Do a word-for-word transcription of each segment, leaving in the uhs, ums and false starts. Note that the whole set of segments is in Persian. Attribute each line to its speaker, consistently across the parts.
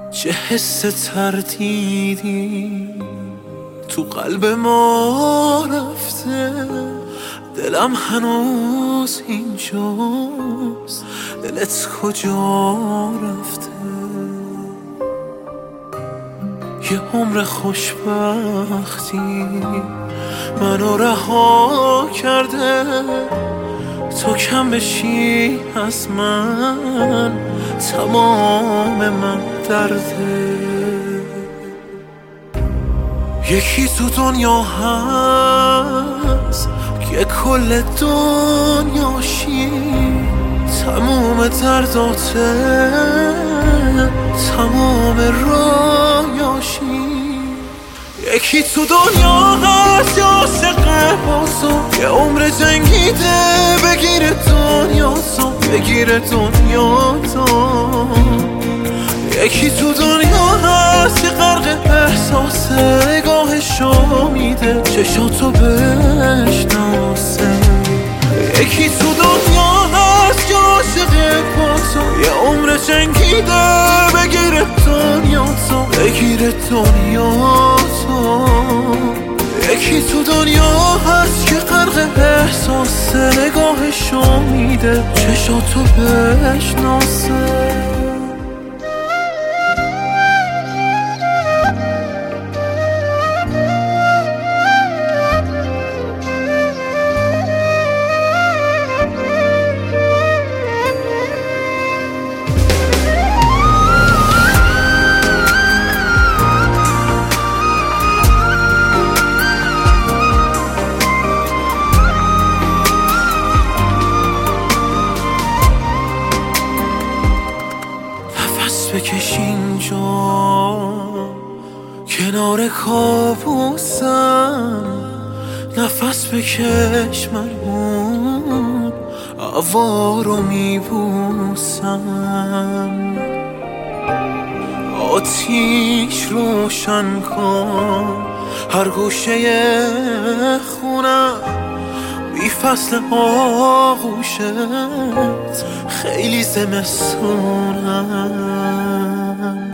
Speaker 1: چه حس تردیدی تو قلب ما رفته، دلم هنوز اینجاست، دلت کجا رفته؟ یه عمر خوشبختی منو رها کرده، تو کم بشی از من تمام من درده. یکی تو دنیا هست که کل دنیاشی، تمام درداته تمام رایاشی. یکی تو دنیا هست که عاشقه بازو، یه عمر جنگیده بگیره دنیا تو، بگیره دنیا تو. یکی تو دنیا هست که غرق احساسه، نگاهشو میده چشاتو بشناسه. یکی تو دنیا هست که عاشقه بازو، یه عمر جنگیده بگیره دنیا تو، بگیره دنیا تو. یکی تو دنیا هست که غرق احساسه، نگاهشو میده چشاتو بشناسه. بکش اینجا کنار کابوسم، نفس بکش من اون هوا رو میبوسم. آتیش روشن کن هر گوشه خونم، بی فصل آغوشت خیلی زمستونم.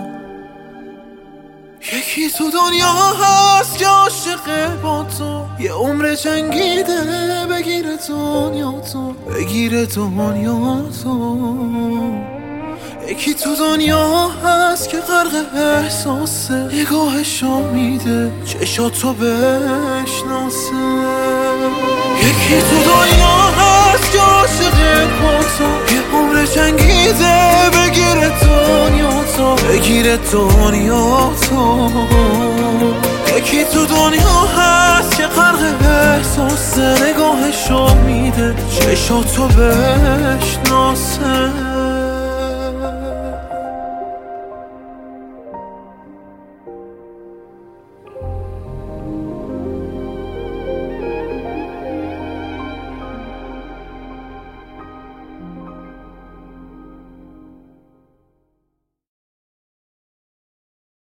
Speaker 1: یکی تو دنیا هست که عاشقه با تو، یه عمر جنگیده بگیره دنیا تو، بگیره دنیا تو. یکی تو دنیا هست که غرق احساسه، نگاهشو میده چشاتو بشناسه. یکی تو دنیا هست که عاشقه با تو، یه عمر جنگیده بگیره دنیا تو، بگیره دنیا تو. یکی تو دنیا هست که غرق احساسه، نگاهشو میده چشاتو بشناسه.